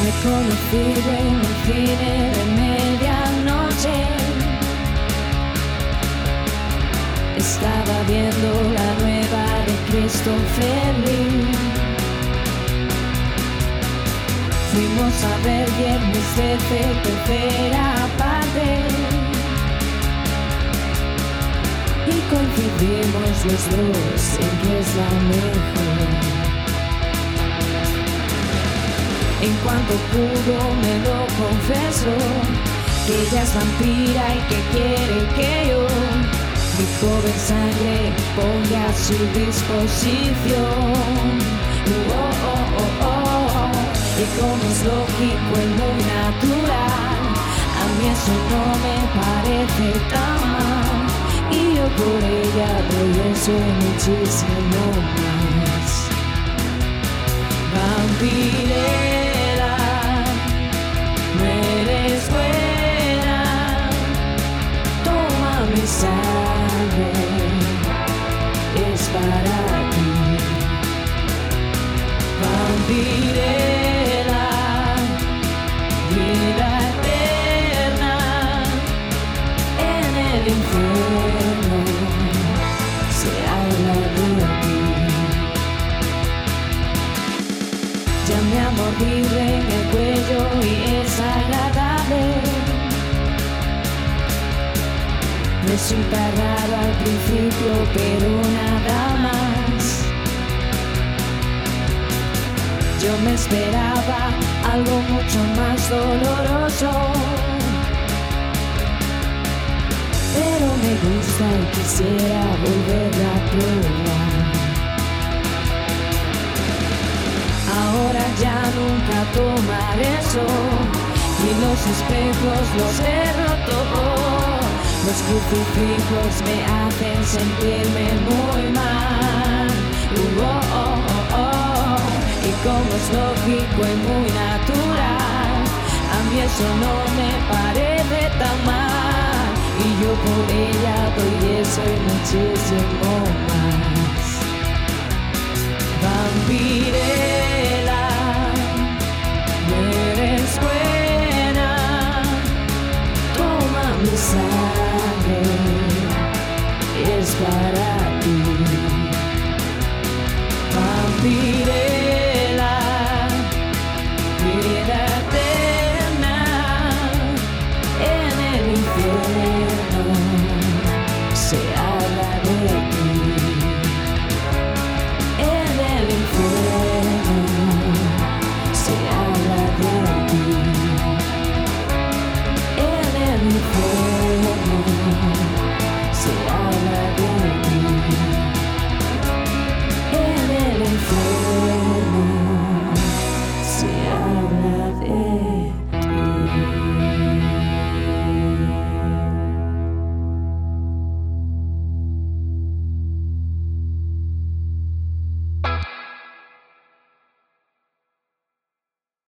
Me conocí en el cine de medianoche. Estaba viendo la nueva de Christopher Lee. Fuimos a ver Viernes 13, tercera parte, y coincidimos los dos en que es la mejor. En cuanto pudo me lo confesó, que ella es vampira y que quiere que yo mi joven sangre ponga a su disposición. Y como es lógico y muy natural, a mí eso no me parece tan mal, y yo por ella doy eso y muchísimo más. Vampirera, no eres buena, toma mi sangre, es para ti. Vampirera, vida eterna, en el infierno se habla de ti. Ya me ha mordido en el cuello y es agradable. Resulta raro al principio, pero nada más. Yo me esperaba algo mucho más doloroso, pero me gusta y quisiera volverla a probar. Ahora ya nunca tomaré eso, y los espejos los he roto. Los crucifijos me hacen sentirme muy mal. Y como es lógico y muy natural, a mí eso no me parece tan mal, y yo por ella doy eso y muchísimo más. Vampirella, no eres buena, toma mi sangre, es para ti. Vampirella, vida eterna, en el infierno se habla de ti. En el infierno se habla de ti. En el infierno se habla de ti. En el infierno